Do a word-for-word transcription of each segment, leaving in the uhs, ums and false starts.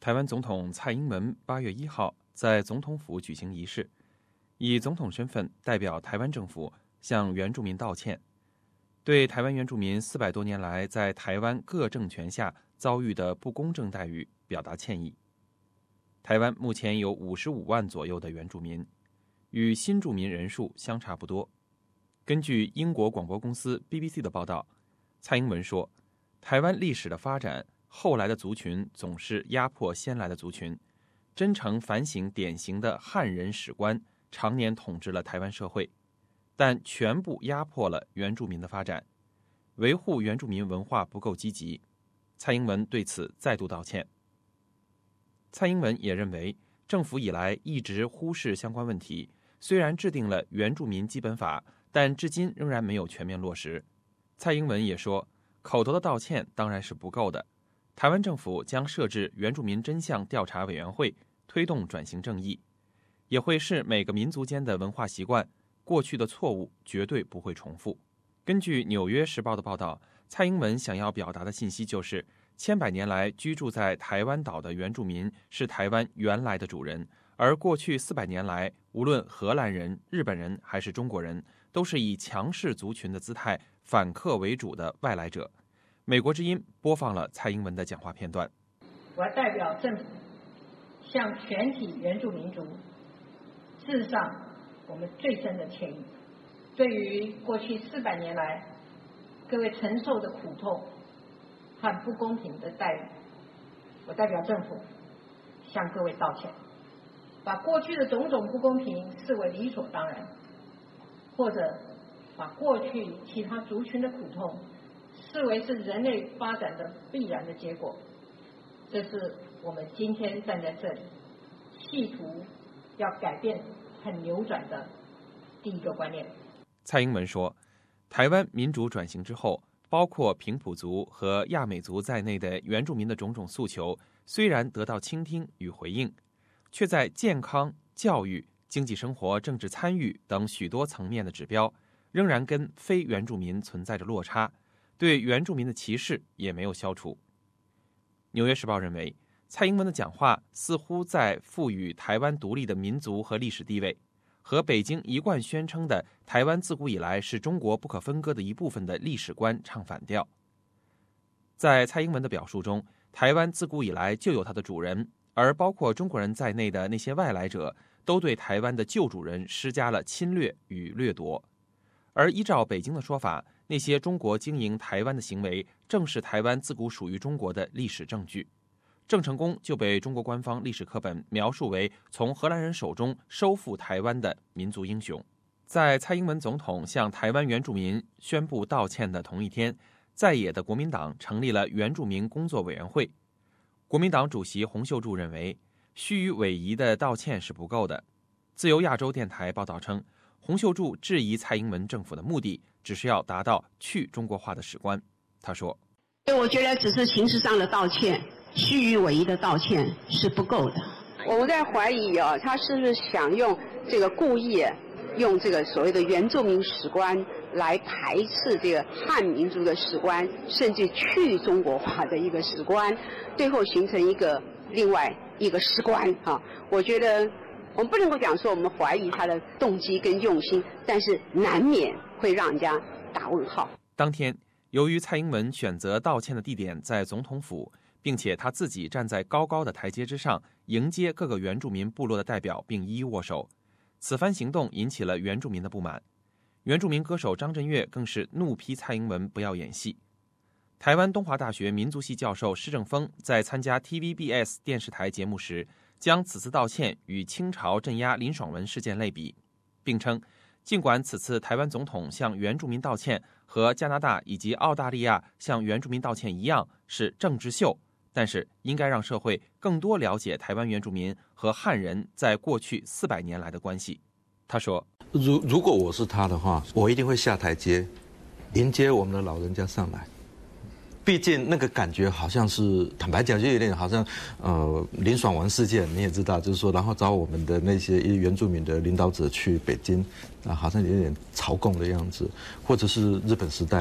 台湾总统蔡英文八月一号在总统府举行仪式，以总统身份代表台湾政府向原住民道歉，对台湾原住民四百多年来在台湾各政权下遭遇的不公正待遇表达歉意。台湾目前有五十五万左右的原住民，与新住民人数相差不多。根据英国广播公司 B B C 的报道，蔡英文说，台湾历史的发展，后来的族群总是压迫先来的族群，真诚反省典型的汉人史观常年统治了台湾社会，但全部压迫了原住民的发展，维护原住民文化不够积极。蔡英文对此再度道歉。蔡英文也认为，政府以来一直忽视相关问题，虽然制定了原住民基本法，但至今仍然没有全面落实。蔡英文也说，口头的道歉当然是不够的，台湾政府将设置原住民真相调查委员会，推动转型正义，也会视每个民族间的文化习惯，过去的错误绝对不会重复。根据《纽约时报》的报道，蔡英文想要表达的信息就是，千百年来居住在台湾岛的原住民是台湾原来的主人，而过去四百年来，无论荷兰人、日本人还是中国人，都是以强势族群的姿态反客为主的外来者。美国之音播放了蔡英文的讲话片段。 我要代表政府向全体原住民族致上我们最深的歉意，对于过去四百年来各位承受的苦痛和不公平的待遇，我代表政府向各位道歉，把过去的种种不公平视为理所当然，或者把过去其他族群的苦痛视为是人类发展的必然的结果。这是我们今天站在这里企图要改变和扭转的第一个观念。 蔡英文说，台湾民主转型之后，包括平埔族和亚美族在内的原住民的种种诉求虽然得到倾听与回应，却在健康、教育、经济生活、政治参与等许多层面的指标仍然跟非原住民存在着落差，对原住民的歧视也没有消除。纽约时报认为，蔡英文的讲话似乎在赋予台湾独立的民族和历史地位，和北京一贯宣称的台湾自古以来是中国不可分割的一部分的历史观唱反调。在蔡英文的表述中，台湾自古以来就有它的主人，而包括中国人在内的那些外来者都对台湾的旧主人施加了侵略与掠夺。而依照北京的说法，那些中国经营台湾的行为正是台湾自古属于中国的历史证据。郑成功就被中国官方历史课本描述为从荷兰人手中收复台湾的民族英雄。在蔡英文总统向台湾原住民宣布道歉的同一天，在野的国民党成立了原住民工作委员会。国民党主席洪秀柱认为，虚与委蛇的道歉是不够的。自由亚洲电台报道称，洪秀柱质疑蔡英文政府的目的只是要达到去中国化的史观。他说， 我觉得只是形式上的道歉，虚与委蛇的道歉是不够的。 我们在怀疑啊，他是不是想用这个故意用这个所谓的原住民史观来排斥这个汉民族的史观，甚至去中国化的一个史观，最后形成一个另外一个史观啊。我觉得我们不能够讲说我们怀疑他的动机跟用心，但是难免会让人家打问号。 当天，由于蔡英文选择道歉的地点在总统府，并且他自己站在高高的台阶之上，迎接各个原住民部落的代表并一一握手，此番行动引起了原住民的不满。原住民歌手张震岳更是怒批蔡英文不要演戏。台湾东华大学民族系教授施正峰在参加 T V B S 电视台节目时，将此次道歉与清朝镇压林爽文事件类比，并称，尽管此次台湾总统向原住民道歉和加拿大以及澳大利亚向原住民道歉一样是政治秀，但是应该让社会更多了解台湾原住民和汉人在过去四百年来的关系。他说， 如如果我是他的话，我一定会下台阶迎接我们的老人家上来。毕竟那个感觉好像是，坦白讲就有点好像呃林爽文事件，你也知道，就是说然后找我们的那些原住民的领导者去北京啊，好像有点朝贡的样子，或者是日本时代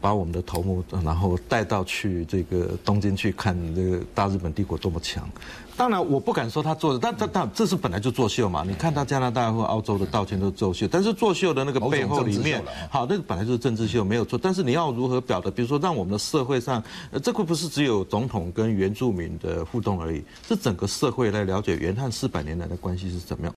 把我们的头目，然后带到去这个东京去看这个大日本帝国多么强。当然，我不敢说他做的，但但但这是本来就作秀嘛。你看他加拿大或澳洲的道歉都是作秀，但是作秀的那个背后里面，好，那个本来就是政治秀，没有错。但是你要如何表达？比如说，让我们的社会上，呃，这个不是只有总统跟原住民的互动而已，是整个社会来了解原汉四百年来的关系是怎么样。